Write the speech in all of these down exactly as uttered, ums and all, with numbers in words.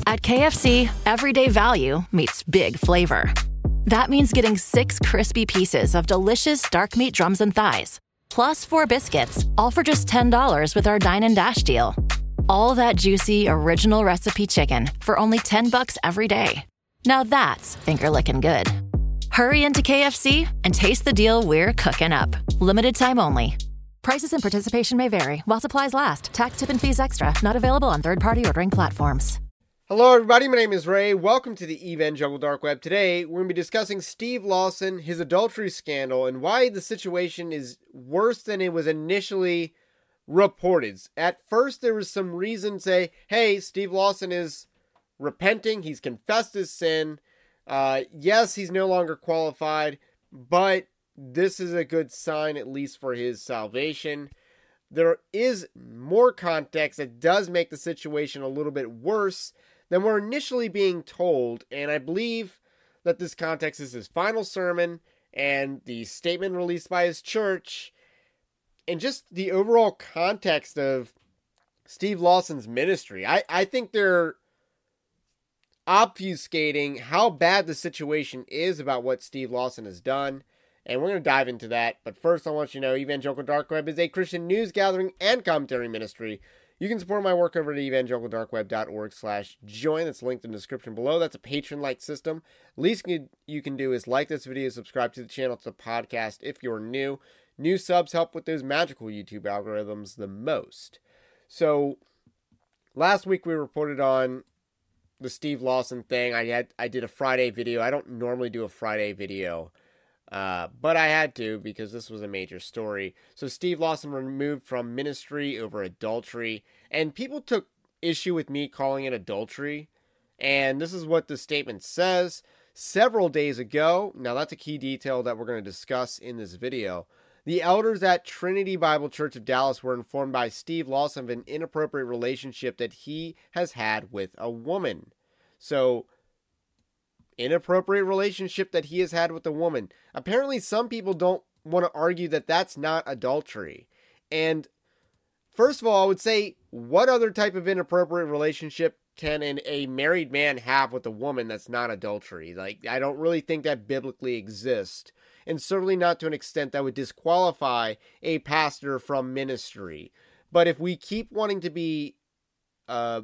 At K F C, everyday value meets big flavor. That means getting six crispy pieces of delicious dark meat drums and thighs, plus four biscuits, all for just ten dollars with our Dine and Dash deal. All that juicy, original recipe chicken for only ten bucks every day. Now that's finger-licking good. Hurry into K F C and taste the deal we're cooking up. Limited time only. Prices and participation may vary while supplies last. Tax, tip, and fees extra. Not available on third-party ordering platforms. Hello everybody, my name is Ray. Welcome to the Evangelical Dark Web. Today, we're going to be discussing Steve Lawson, his adultery scandal, and why the situation is worse than it was initially reported. At first, there was some reason to say, hey, Steve Lawson is repenting, he's confessed his sin. Uh, yes, he's no longer qualified, but this is a good sign, at least for his salvation. There is more context that does make the situation a little bit worse than we're initially being told, and I believe that this context is his final sermon and the statement released by his church, and just the overall context of Steve Lawson's ministry. I, I think they're obfuscating how bad the situation is about what Steve Lawson has done, and we're going to dive into that. But first, I want you to know Evangelical Dark Web is a Christian news gathering and commentary ministry. You can support my work over at evangelicaldarkweb.org slash join. That's linked in the description below. That's a patron-like system. Least you can do is like this video, subscribe to the channel, to the podcast if you're new. New subs help with those magical YouTube algorithms the most. So, last week we reported on the Steve Lawson thing. I had I did a Friday video. I don't normally do a Friday video. Uh, but I had to because this was a major story. So Steve Lawson removed from ministry over adultery. And people took issue with me calling it adultery. And this is what the statement says. Several days ago, now that's a key detail that we're going to discuss in this video, the elders at Trinity Bible Church of Dallas were informed by Steve Lawson of an inappropriate relationship that he has had with a woman. So, inappropriate relationship that he has had with a woman. Apparently, some people don't want to argue that that's not adultery. And first of all, I would say, what other type of inappropriate relationship can an, a married man have with a woman that's not adultery? Like, I don't really think that biblically exists. And certainly not to an extent that would disqualify a pastor from ministry. But if we keep wanting to be, uh,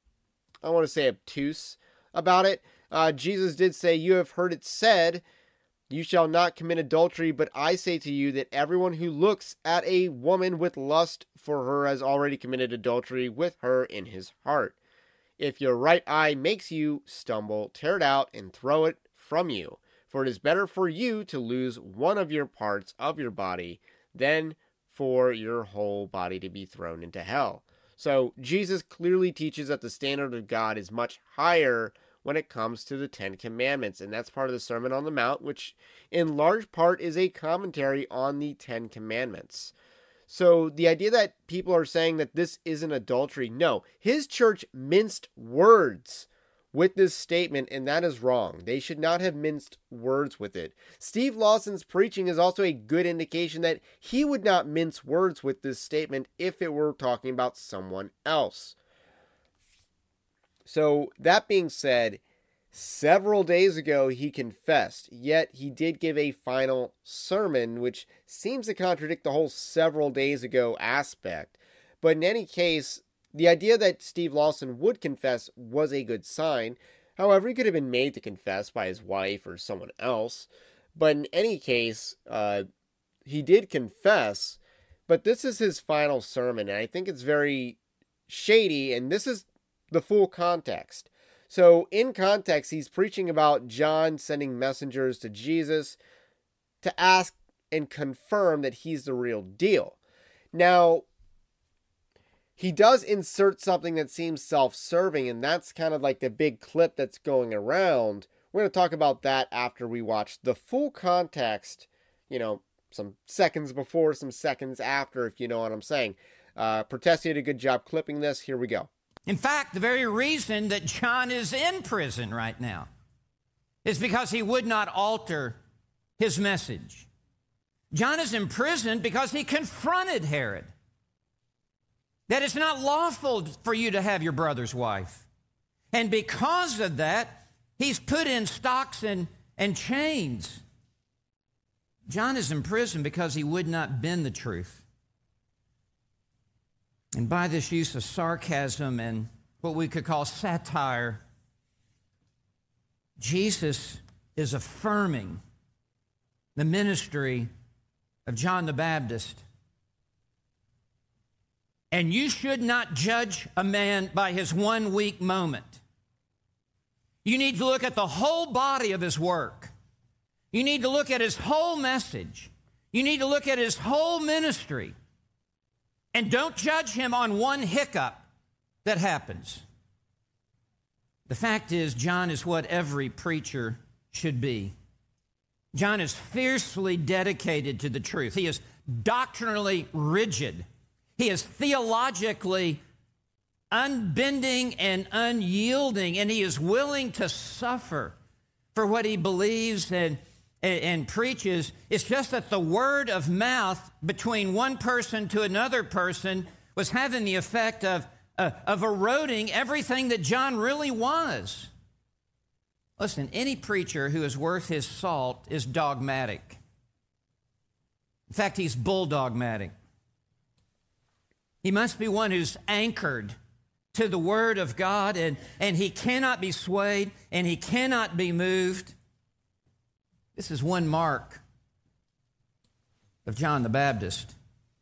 I want to say obtuse about it, Uh, Jesus did say, you have heard it said, you shall not commit adultery, but I say to you that everyone who looks at a woman with lust for her has already committed adultery with her in his heart. If your right eye makes you stumble, tear it out and throw it from you. For it is better for you to lose one of your parts of your body than for your whole body to be thrown into hell. So Jesus clearly teaches that the standard of God is much higher when it comes to the Ten Commandments. And that's part of the Sermon on the Mount, which in large part is a commentary on the Ten Commandments. So the idea that people are saying that this isn't adultery, no. His church minced words with this statement, and that is wrong. They should not have minced words with it. Steve Lawson's preaching is also a good indication that he would not mince words with this statement if it were talking about someone else. So, that being said, several days ago he confessed, yet he did give a final sermon, which seems to contradict the whole several days ago aspect. But in any case, the idea that Steve Lawson would confess was a good sign. However, he could have been made to confess by his wife or someone else. But in any case, uh, he did confess, but this is his final sermon, and I think it's very shady, and this is the full context. So in context, he's preaching about John sending messengers to Jesus to ask and confirm that he's the real deal. Now, he does insert something that seems self-serving, and that's kind of like the big clip that's going around. We're going to talk about that after we watch the full context, you know, some seconds before, some seconds after, if you know what I'm saying. Uh, Protestia did a good job clipping this. Here we go. In fact, the very reason that John is in prison right now is because he would not alter his message. John is in prison because he confronted Herod that it's not lawful for you to have your brother's wife. And because of that, he's put in stocks and, and chains. John is in prison because he would not bend the truth. And by this use of sarcasm and what we could call satire, Jesus is affirming the ministry of John the Baptist. And you should not judge a man by his one weak moment. You need to look at the whole body of his work. You need to look at his whole message. You need to look at his whole ministry. And don't judge him on one hiccup that happens. The fact is, John is what every preacher should be. John is fiercely dedicated to the truth. He is doctrinally rigid. He is theologically unbending and unyielding, and he is willing to suffer for what he believes and, and, and preaches. It's just that the word of mouth between one person to another person was having the effect of, uh, of eroding everything that John really was. Listen, any preacher who is worth his salt is dogmatic. In fact, he's bulldogmatic. He must be one who's anchored to the Word of God, and, and he cannot be swayed, and he cannot be moved. This is one mark of John the Baptist.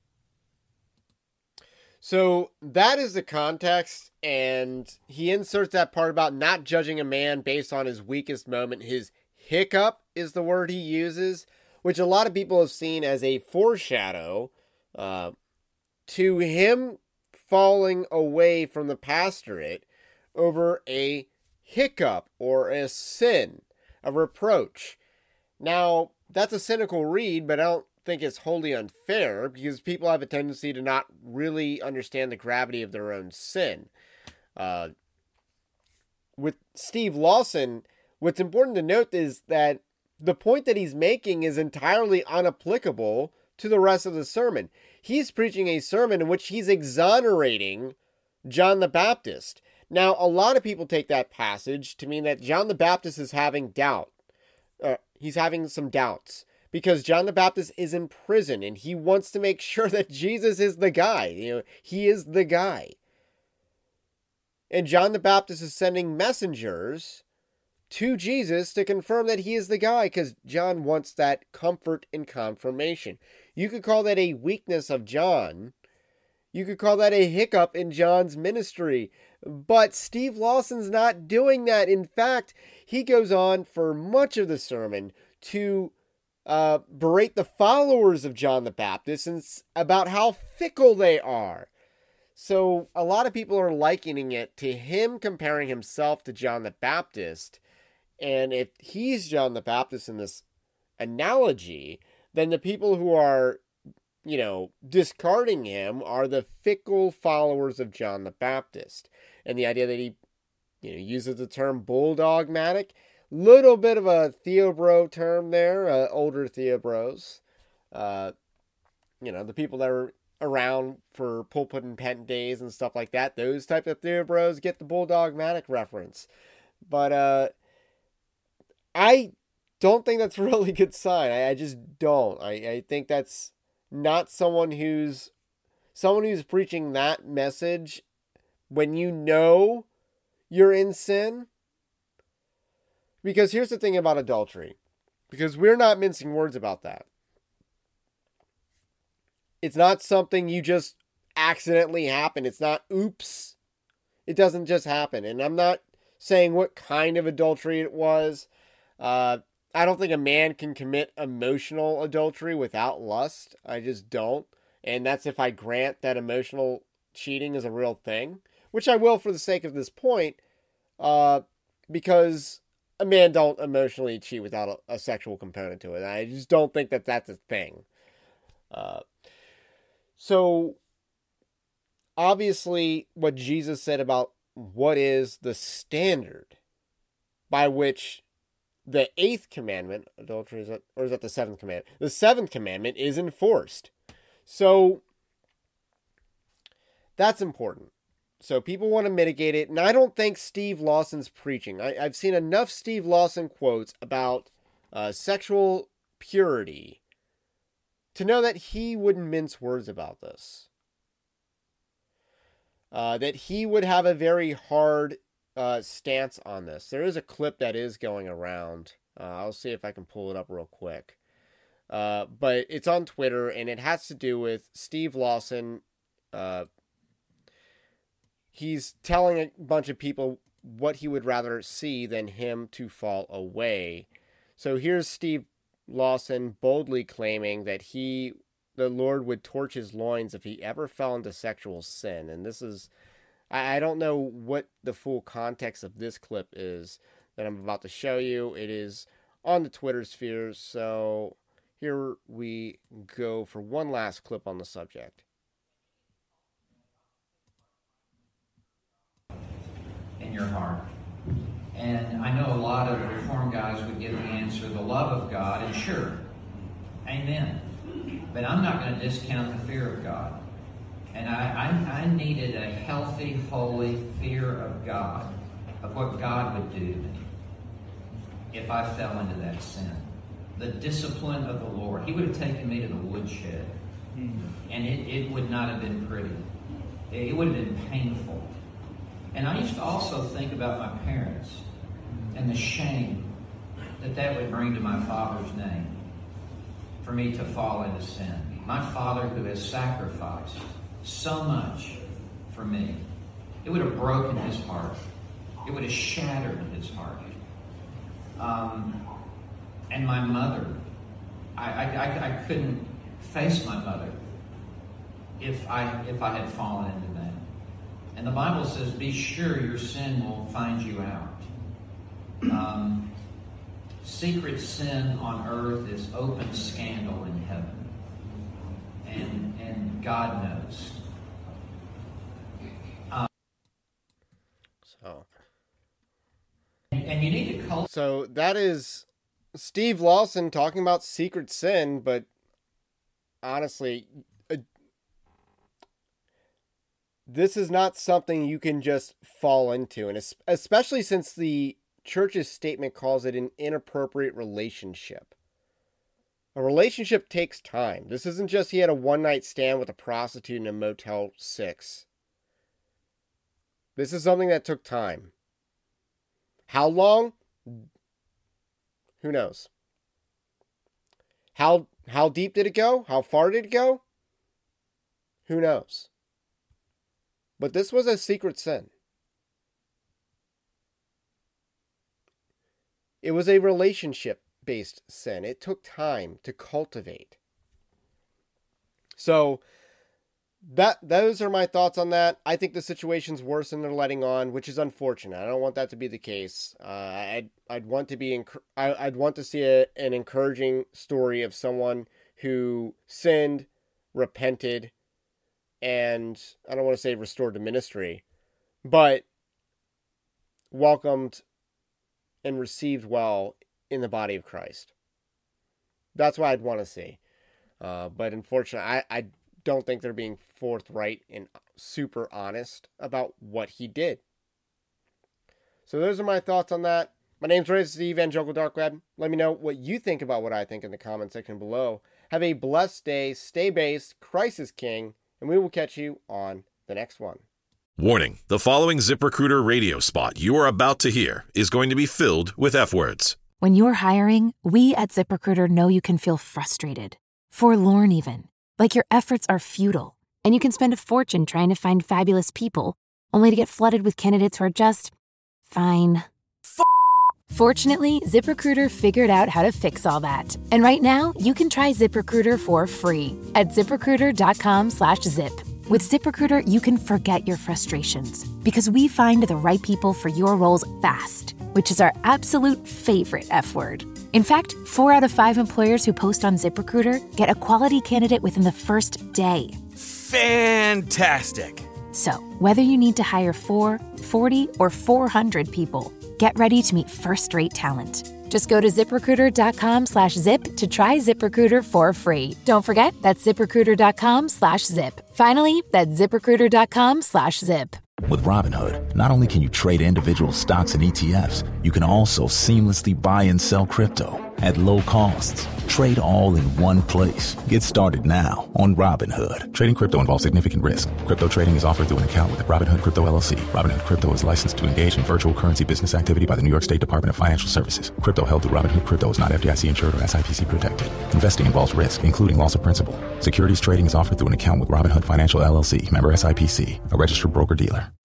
So that is the context, and he inserts that part about not judging a man based on his weakest moment. His hiccup is the word he uses, which a lot of people have seen as a foreshadow uh, to him falling away from the pastorate over a hiccup or a sin, a reproach. Now, that's a cynical read, but I don't think it's wholly unfair, because people have a tendency to not really understand the gravity of their own sin. Uh, with Steve Lawson, what's important to note is that the point that he's making is entirely unapplicable to the rest of the sermon. He's preaching a sermon in which he's exonerating John the Baptist. Now, a lot of people take that passage to mean that John the Baptist is having doubt. Uh, he's having some doubts, because John the Baptist is in prison and he wants to make sure that Jesus is the guy. You know, he is the guy. And John the Baptist is sending messengers to Jesus to confirm that he is the guy, because John wants that comfort and confirmation. You could call that a weakness of John. You could call that a hiccup in John's ministry. But Steve Lawson's not doing that. In fact, he goes on for much of the sermon to uh, berate the followers of John the Baptist and about how fickle they are. So a lot of people are likening it to him comparing himself to John the Baptist. And if he's John the Baptist in this analogy, then the people who are, you know, discarding him are the fickle followers of John the Baptist. And the idea that he, you know, uses the term bulldogmatic, little bit of a theobro term there, uh, older theobros. Uh, you know, the people that are around for pulpit and pent days and stuff like that, those type of theobros get the bulldogmatic reference. But uh, I don't think that's a really good sign. I, I just don't. I, I think that's not someone who's someone who's preaching that message when you know you're in sin. Because here's the thing about adultery. Because we're not mincing words about that. It's not something you just accidentally happen. It's not oops. It doesn't just happen. And I'm not saying what kind of adultery it was. Uh, I don't think a man can commit emotional adultery without lust. I just don't. And that's if I grant that emotional cheating is a real thing, which I will for the sake of this point, uh, because a man don't emotionally cheat without a, a sexual component to it. I just don't think that that's a thing. Uh, so, obviously, what Jesus said about what is the standard by which the eighth commandment, adultery, is that, or is that the seventh commandment? The seventh commandment is enforced. So, that's important. So people want to mitigate it, and I don't think Steve Lawson's preaching. I, I've seen enough Steve Lawson quotes about uh, sexual purity to know that he wouldn't mince words about this. Uh, that he would have a very hard uh, stance on this. There is a clip that is going around. Uh, I'll see if I can pull it up real quick. Uh, but it's on Twitter, and it has to do with Steve Lawson. Uh, he's telling a bunch of people what he would rather see than him to fall away. So here's Steve Lawson boldly claiming that he, the Lord would torch his loins if he ever fell into sexual sin. And this is, I, I don't know what the full context of this clip is that I'm about to show you. It is on the Twitter sphere. So here we go for one last clip on the subject. In your heart. And I know a lot of Reformed guys would give the answer, the love of God, and sure, amen. But I'm not going to discount the fear of God. And I, I, I needed a healthy, holy fear of God, of what God would do to me if I fell into that sin. The discipline of the Lord. He would have taken me to the woodshed. And it, it would not have been pretty. It would have been painful. And I used to also think about my parents and the shame that that would bring to my father's name for me to fall into sin. My father who has sacrificed so much for me. It would have broken his heart. It would have shattered his heart. Um, and my mother, I, I, I, I couldn't face my mother if I if I had fallen into that. And the Bible says, be sure your sin will find you out. Um, secret sin on earth is open scandal in heaven. And, and God knows. Um, so, and, and you need to cultivate. So that is Steve Lawson talking about secret sin, but honestly, this is not something you can just fall into, and especially since the church's statement calls it an inappropriate relationship. A relationship takes time. This isn't just he had a one-night stand with a prostitute in a Motel six. This is something that took time. How long? Who knows? How how deep did it go? How far did it go? Who knows? But this was a secret sin. It was a relationship-based sin. It took time to cultivate. So, that those are my thoughts on that. I think the situation's worse than they're letting on, which is unfortunate. I don't want that to be the case. Uh, I'd I'd want to be I'd want to see a, an encouraging story of someone who sinned, repented, and I don't want to say restored to ministry, but welcomed and received well in the body of Christ. That's what I'd want to see. Uh, but unfortunately, I, I don't think they're being forthright and super honest about what he did. So those are my thoughts on that. My name's Ray, this is the Evangelical Dark Web. Let me know what you think about what I think in the comment section below. Have a blessed day. Stay based. Christ is King. And we will catch you on the next one. Warning, the following ZipRecruiter radio spot you are about to hear is going to be filled with F-words. When you're hiring, we at ZipRecruiter know you can feel frustrated, forlorn even, like your efforts are futile, and you can spend a fortune trying to find fabulous people, only to get flooded with candidates who are just fine. F- Fortunately, ZipRecruiter figured out how to fix all that. And right now, you can try ZipRecruiter for free at ZipRecruiter.com slash zip. With ZipRecruiter, you can forget your frustrations because we find the right people for your roles fast, which is our absolute favorite F word. In fact, four out of five employers who post on ZipRecruiter get a quality candidate within the first day. Fantastic. So, whether you need to hire four, forty, or four hundred people, get ready to meet first-rate talent. Just go to ZipRecruiter.com slash zip to try ZipRecruiter for free. Don't forget, that's ZipRecruiter.com slash zip. Finally, that's ZipRecruiter.com slash zip. With Robinhood, not only can you trade individual stocks and E T Fs, you can also seamlessly buy and sell crypto at low costs. Trade all in one place. Get started now on Robinhood. Trading crypto involves significant risk. Crypto trading is offered through an account with Robinhood Crypto L L C. Robinhood Crypto is licensed to engage in virtual currency business activity by the New York State Department of Financial Services. Crypto held through Robinhood Crypto is not F D I C insured or S I P C protected. Investing involves risk, including loss of principal. Securities trading is offered through an account with Robinhood Financial L L C, member S I P C, a registered broker-dealer.